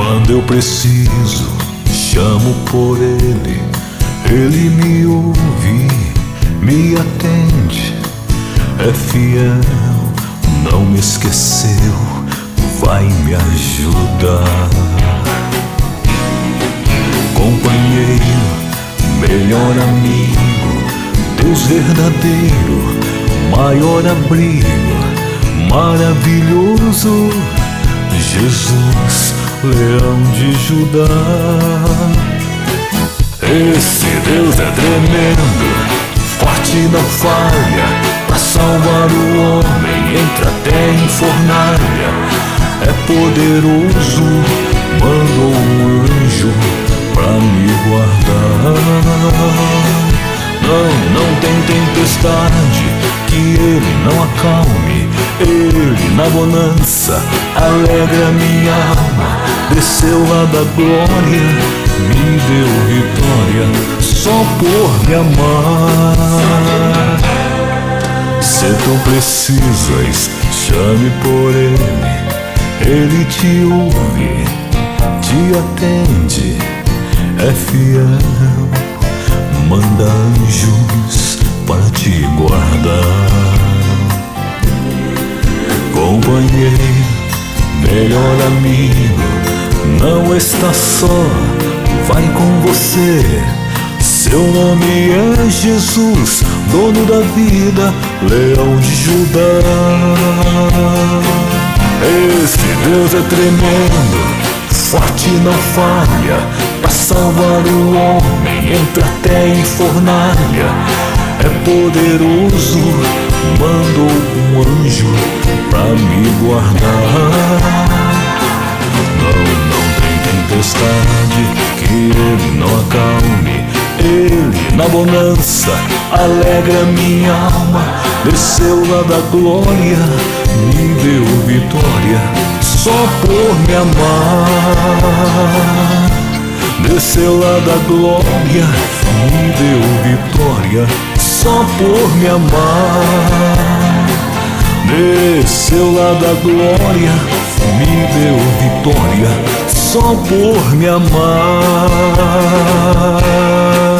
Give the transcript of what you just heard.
Quando eu preciso, chamo por Ele. Ele me ouve, me atende. É fiel, não me esqueceu, vai me ajudar. Companheiro, melhor amigo, Deus verdadeiro, maior abrigo, maravilhoso, Jesus, leão de Judá. Esse Deus é tremendo, forte não falha, pra salvar o homem entra até em fornalha. É poderoso, mandou um anjo pra me guardar. Não tem tempestade que Ele não acalme. Ele na bonança alegra minha alma. Desceu lá da glória, me deu vitória, só por me amar. Se tu precisas, chame por Ele. Ele te ouve, te atende, é fiel, manda anjos para te guardar. Companheiro, melhor amigo, não está só, vai com você. Seu nome é Jesus, dono da vida, leão de Judá. Esse Deus é tremendo, forte não falha, pra salvar o homem entra até em fornalha. É poderoso, mandou um anjo pra me guardar. Não tem tempestade que Ele não acalme. Ele na bonança alegra minha alma. Desceu lá da glória, me deu vitória, só por me amar. Desceu lá da glória, me deu vitória, só por me amar. Desceu lá da glória, me deu vitória, só por me amar.